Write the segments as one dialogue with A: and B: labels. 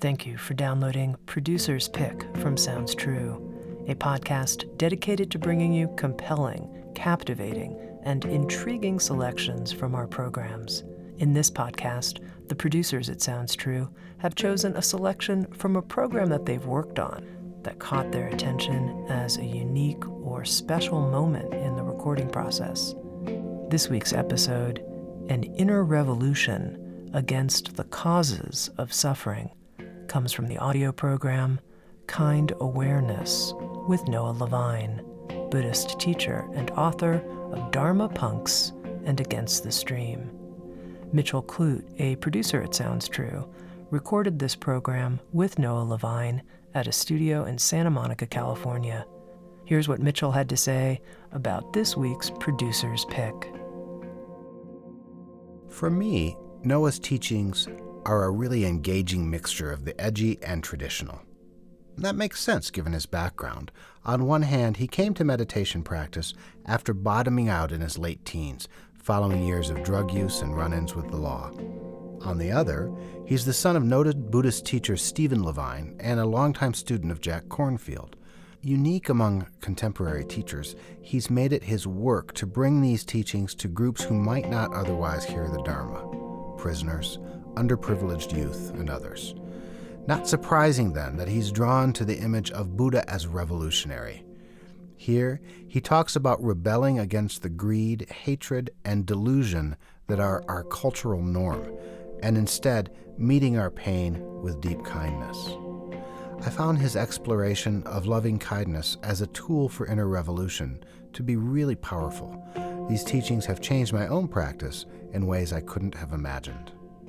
A: Thank you for downloading Producer's Pick from Sounds True, a podcast dedicated to bringing you compelling, captivating, and intriguing selections from our programs. In this podcast, the producers at Sounds True have chosen a selection from a program that they've worked on that caught their attention as a unique or special moment in the recording process. This week's episode, An Inner Revolution Against the Causes of Suffering, comes from the audio program Kind Awareness with Noah Levine, Buddhist teacher and author of Dharma Punks and Against the Stream. Mitchell Clute, a producer at Sounds True, recorded this program with Noah Levine at a studio in Santa Monica, California. Here's what Mitchell had to say about this week's Producer's Pick.
B: For me, Noah's teachings are a really engaging mixture of the edgy and traditional. That makes sense given his background. On one hand, he came to meditation practice after bottoming out in his late teens, following years of drug use and run-ins with the law. On the other, he's the son of noted Buddhist teacher Stephen Levine and a longtime student of Jack Kornfield. Unique among contemporary teachers, he's made it his work to bring these teachings to groups who might not otherwise hear the Dharma: prisoners, underprivileged youth, and others. Not surprising, then, that he's drawn to the image of Buddha as revolutionary. Here, he talks about rebelling against the greed, hatred, and delusion that are our cultural norm, and instead meeting our pain with deep kindness. I found his exploration of loving kindness as a tool for inner revolution to be really powerful. These teachings have changed my own practice in ways I couldn't have imagined.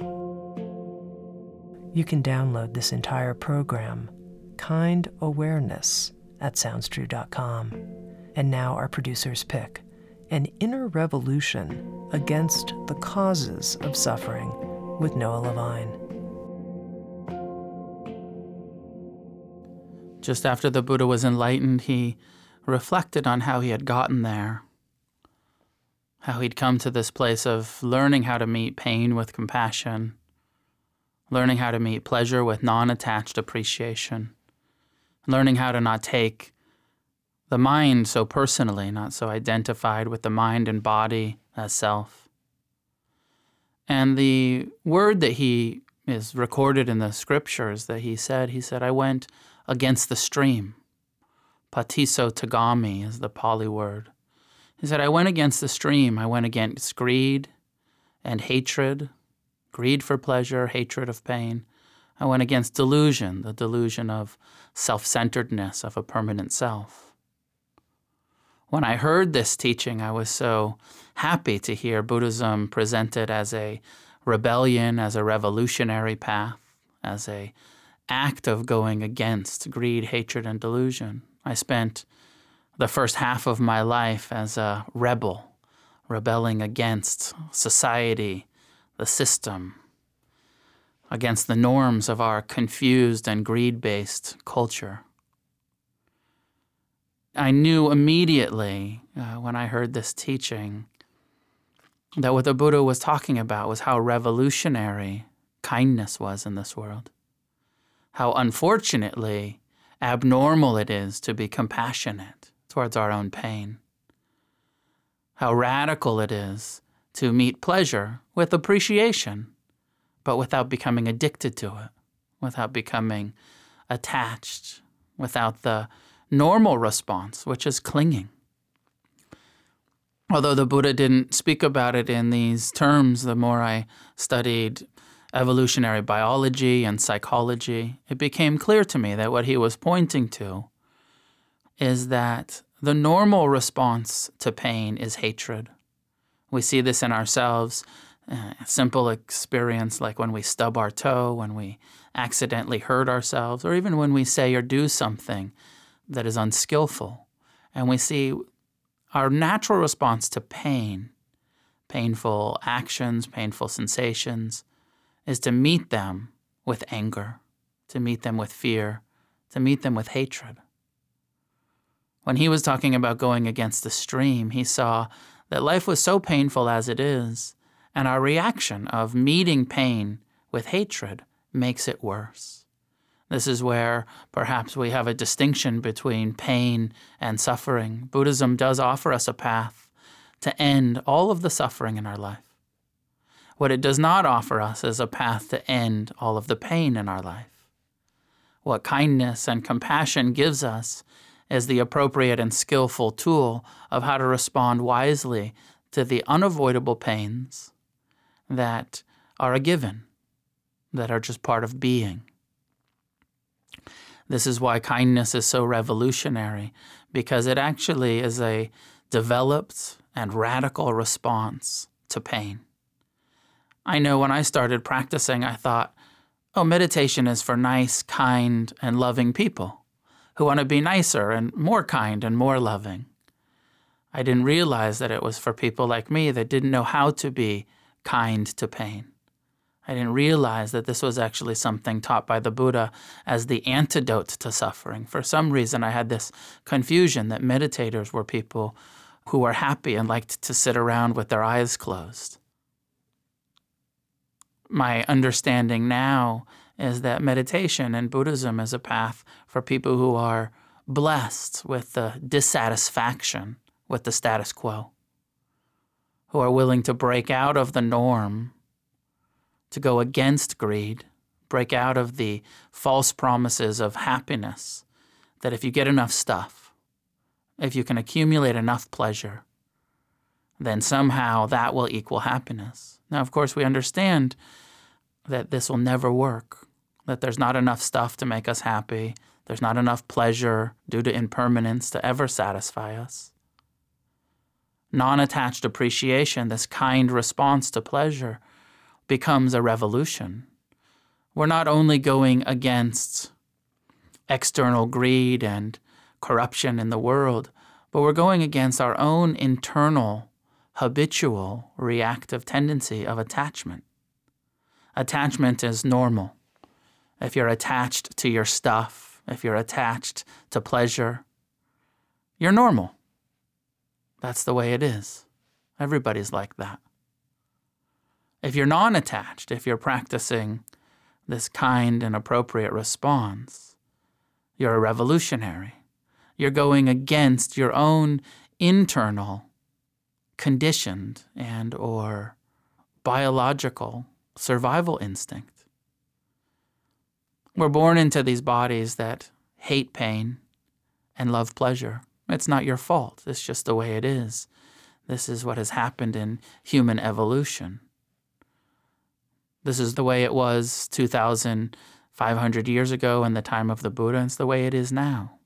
A: You can download this entire program, Kind Awareness, at SoundsTrue.com. And now our Producer's Pick, An Inner Revolution Against the Causes of Suffering with Noah Levine.
C: Just after the Buddha was enlightened, he reflected on how he had gotten there, how he'd come to this place of learning how to meet pain with compassion, learning how to meet pleasure with non-attached appreciation, learning how to not take the mind so personally, not so identified with the mind and body as self. And the word that he is recorded in the scriptures that he said, I went against the stream. Patiso tagami is the Pali word. He said, I went against the stream. I went against greed and hatred, greed for pleasure, hatred of pain. I went against delusion, the delusion of self-centeredness, of a permanent self. When I heard this teaching, I was so happy to hear Buddhism presented as a rebellion, as a revolutionary path, as an act of going against greed, hatred, and delusion. I spent the first half of my life as a rebel, rebelling against society, the system, against the norms of our confused and greed-based culture. I knew immediately when I heard this teaching that what the Buddha was talking about was how revolutionary kindness was in this world, how unfortunately abnormal it is to be compassionate towards our own pain, how radical it is to meet pleasure with appreciation, but without becoming addicted to it, without becoming attached, without the normal response, which is clinging. Although the Buddha didn't speak about it in these terms, the more I studied evolutionary biology and psychology, it became clear to me that what he was pointing to is that the normal response to pain is hatred. We see this in ourselves, a simple experience like when we stub our toe, when we accidentally hurt ourselves, or even when we say or do something that is unskillful. And we see our natural response to pain, painful actions, painful sensations, is to meet them with anger, to meet them with fear, to meet them with hatred. When he was talking about going against the stream, he saw that life was so painful as it is, and our reaction of meeting pain with hatred makes it worse. This is where perhaps we have a distinction between pain and suffering. Buddhism does offer us a path to end all of the suffering in our life. What it does not offer us is a path to end all of the pain in our life. What kindness and compassion gives us is the appropriate and skillful tool of how to respond wisely to the unavoidable pains that are a given, that are just part of being. This is why kindness is so revolutionary, because it actually is a developed and radical response to pain. I know when I started practicing, I thought, oh, meditation is for nice, kind, and loving people who want to be nicer and more kind and more loving. I didn't realize that it was for people like me that didn't know how to be kind to pain. I didn't realize that this was actually something taught by the Buddha as the antidote to suffering. For some reason, I had this confusion that meditators were people who were happy and liked to sit around with their eyes closed. My understanding now is that meditation in Buddhism is a path for people who are blessed with the dissatisfaction with the status quo, who are willing to break out of the norm, to go against greed, break out of the false promises of happiness, that if you get enough stuff, if you can accumulate enough pleasure, then somehow that will equal happiness. Now, of course, we understand that this will never work, that there's not enough stuff to make us happy, there's not enough pleasure due to impermanence to ever satisfy us. Non-attached appreciation, this kind response to pleasure, becomes a revolution. We're not only going against external greed and corruption in the world, but we're going against our own internal, habitual, reactive tendency of attachment. Attachment is normal. If you're attached to your stuff, if you're attached to pleasure, you're normal. That's the way it is. Everybody's like that. If you're non-attached, if you're practicing this kind and appropriate response, you're a revolutionary. You're going against your own internal, conditioned and or biological survival instinct. We're born into these bodies that hate pain and love pleasure. It's not your fault. It's just the way it is. This is what has happened in human evolution. This is the way it was 2,500 years ago in the time of the Buddha, and it's the way it is now.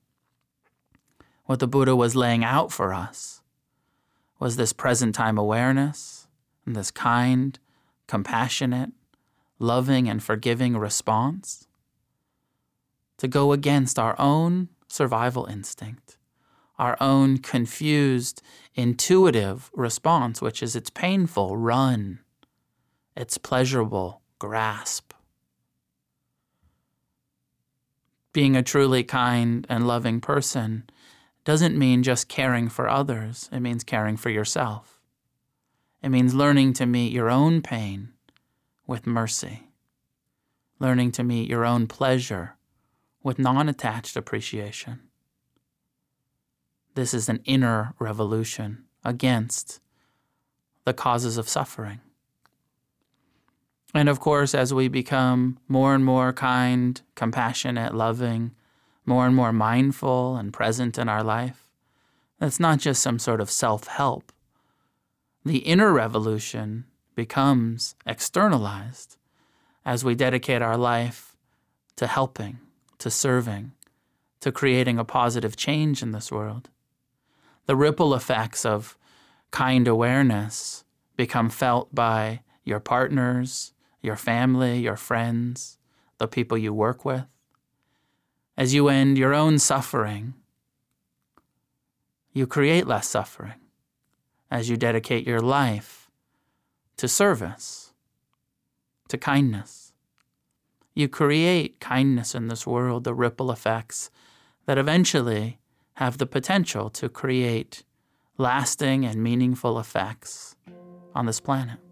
C: What the Buddha was laying out for us was this present time awareness and this kind, compassionate, loving, and forgiving response to go against our own survival instinct, our own confused, intuitive response, which is it's painful, run. It's pleasurable, grasp. Being a truly kind and loving person doesn't mean just caring for others. It means caring for yourself. It means learning to meet your own pain with mercy, learning to meet your own pleasure with non-attached appreciation. This is an inner revolution against the causes of suffering. And of course, as we become more and more kind, compassionate, loving, more and more mindful and present in our life, it's not just some sort of self-help. The inner revolution becomes externalized as we dedicate our life to helping, to serving, to creating a positive change in this world. The ripple effects of kind awareness become felt by your partners, your family, your friends, the people you work with. As you end your own suffering, you create less suffering. As you dedicate your life to service, to kindness, you create kindness in this world, the ripple effects that eventually have the potential to create lasting and meaningful effects on this planet.